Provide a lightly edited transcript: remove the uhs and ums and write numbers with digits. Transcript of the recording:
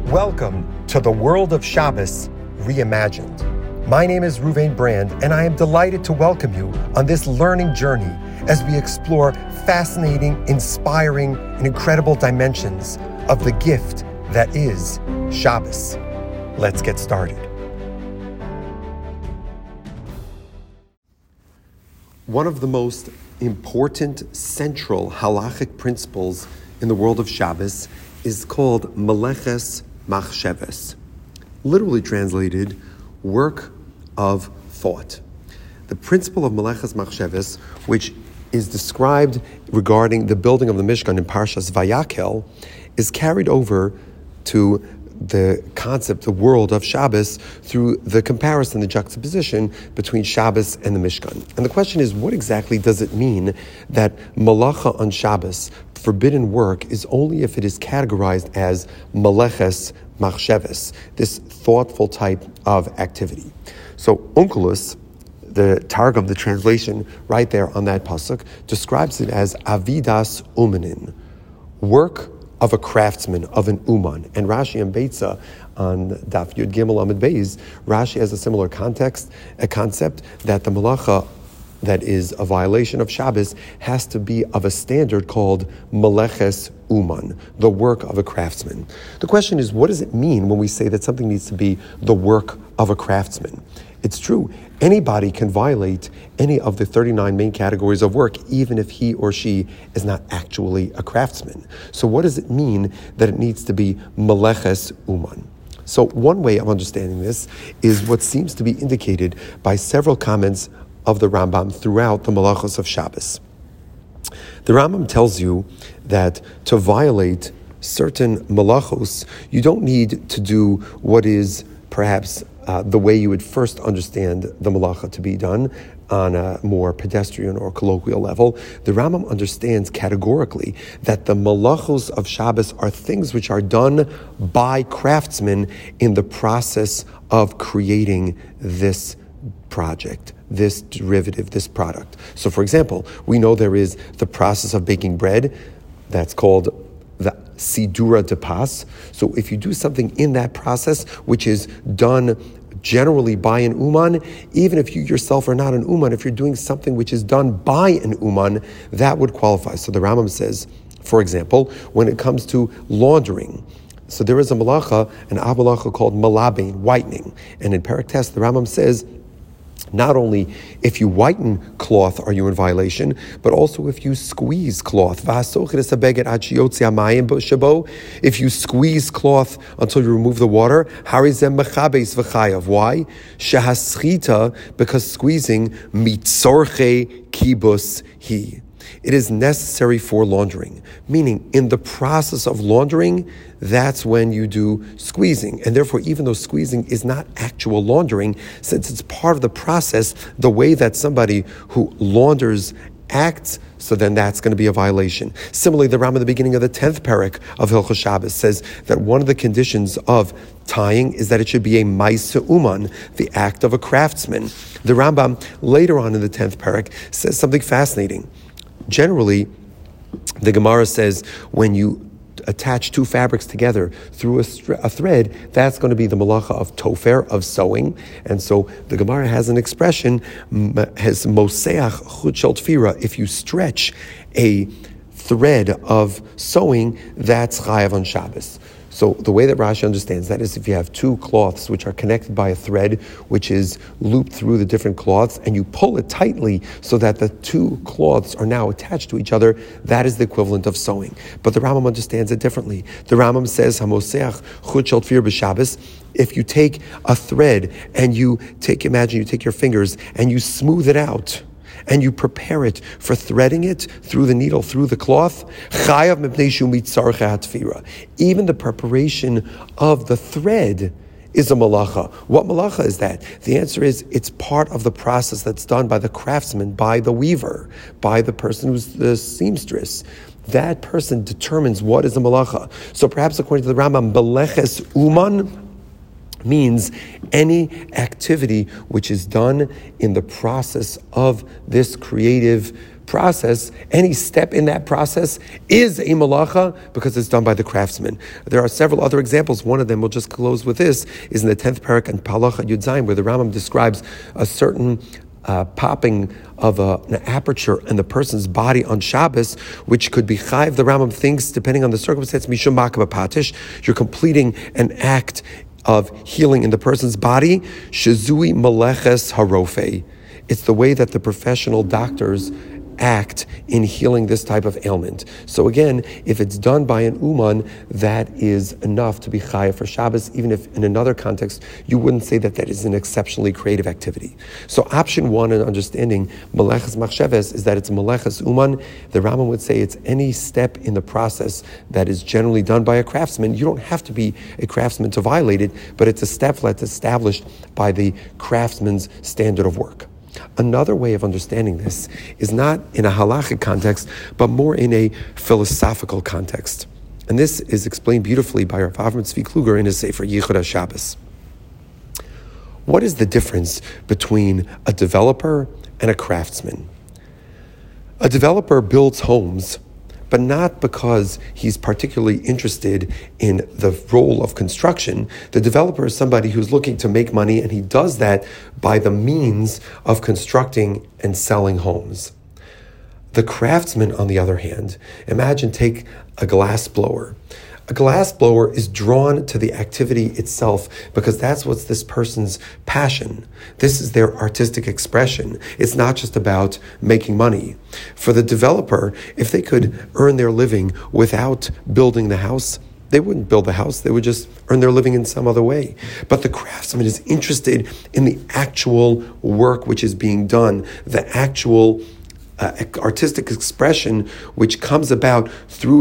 Welcome to the world of Shabbos reimagined. My name is Ruvain Brand, and I am delighted to welcome you on this learning journey as we explore fascinating, inspiring, and incredible dimensions of the gift that is Shabbos. Let's get started. One of the most important central halachic principles in the world of Shabbos is called Meleches Machsheves, literally translated, work of thought. The principle of Meleches Machsheves, which is described regarding the building of the Mishkan in Parshas Vayakhel, is carried over to the concept, the world of Shabbos, through the comparison, the juxtaposition between Shabbos and the Mishkan. And the question is, what exactly does it mean that malacha on Shabbos, forbidden work, is only if it is categorized as meleches machsheves, this thoughtful type of activity? So Onkelos, the Targum, the translation right there on that pasuk, describes it as avidas umanin, work of a craftsman, of an uman. And Rashi and Beitza on Daf Yud Gimel Amud Beis, Rashi has a similar concept that the malacha that is a violation of Shabbos has to be of a standard called meleches uman, the work of a craftsman. The question is, what does it mean when we say that something needs to be the work of a craftsman? It's true. Anybody can violate any of the 39 main categories of work, even if he or she is not actually a craftsman. So what does it mean that it needs to be meleches uman? So one way of understanding this is what seems to be indicated by several comments of the Rambam throughout the Malachos of Shabbos. The Rambam tells you that to violate certain malachos, you don't need to do what is perhaps the way you would first understand the malacha to be done on a more pedestrian or colloquial level. The Rambam understands categorically that the malachos of Shabbos are things which are done by craftsmen in the process of creating this project, this derivative, this product. So for example, we know there is the process of baking bread that's called the sidura de pas. So if you do something in that process which is done generally by an uman, even if you yourself are not an uman, if you're doing something which is done by an uman, that would qualify. So the Rambam says, for example, when it comes to laundering, so there is a malacha, an malacha called malabain, whitening. And in Perek Tes, the Rambam says, not only if you whiten cloth are you in violation, but also if you squeeze cloth. If you squeeze cloth until you remove the water, why? Because squeezing mitzorche kibus hi. It is necessary for laundering, meaning in the process of laundering, that's when you do squeezing. And therefore, even though squeezing is not actual laundering, since it's part of the process, the way that somebody who launders acts, so then that's going to be a violation. Similarly, the Rambam at the beginning of the 10th parak of Hilchos Shabbos says that one of the conditions of tying is that it should be a ma'aseh uman, the act of a craftsman. The Rambam later on in the 10th parak says something fascinating. Generally, the Gemara says when you attach two fabrics together through a thread, that's going to be the malacha of tofer, of sewing. And so the Gemara has an expression, has moseach chut shel tfira. If you stretch a thread of sewing, that's chayav on Shabbos. So the way that Rashi understands that is if you have two cloths which are connected by a thread which is looped through the different cloths and you pull it tightly so that the two cloths are now attached to each other, that is the equivalent of sewing. But the Rambam understands it differently. The Rambam says, Hamoseach chut shel tfir b'Shabbos, if you take a thread and imagine you take your fingers and you smooth it out, and you prepare it for threading it through the needle, through the cloth, even the preparation of the thread is a malacha. What malacha is that? The answer is it's part of the process that's done by the craftsman, by the weaver, by the person who's the seamstress. That person determines what is a malacha. So perhaps according to the Rambam, meleches uman means any activity which is done in the process of this creative process, any step in that process is a malacha because it's done by the craftsman. There are several other examples. One of them, we'll just close with this, is in the 10th parak and Halacha Yud Zayin, where the Rambam describes a certain popping of an aperture in the person's body on Shabbos, which could be chayiv. The Rambam thinks, depending on the circumstance, mishum makah b'patish, you're completing an act of healing in the person's body. Shezui meleches harofe. It's the way that the professional doctors act in healing this type of ailment. So again, if it's done by an uman, that is enough to be chayav for Shabbos, even if in another context, you wouldn't say that that is an exceptionally creative activity. So option one in understanding meleches machsheves is that it's meleches uman. The Rambam would say it's any step in the process that is generally done by a craftsman. You don't have to be a craftsman to violate it, but it's a step that's established by the craftsman's standard of work. Another way of understanding this is not in a halachic context, but more in a philosophical context. And this is explained beautifully by Rav Avram Tzvi Kluger in his Sefer Yichud HaShabbos. What is the difference between a developer and a craftsman? A developer builds homes, but not because he's particularly interested in the role of construction. The developer is somebody who's looking to make money, and he does that by the means of constructing and selling homes. The craftsman, on the other hand, take a glass blower. A glass blower is drawn to the activity itself because that's what's this person's passion. This is their artistic expression. It's not just about making money. For the developer, if they could earn their living without building the house, they wouldn't build the house. They would just earn their living in some other way. But the craftsman is interested in the actual work which is being done, the actual artistic expression which comes about through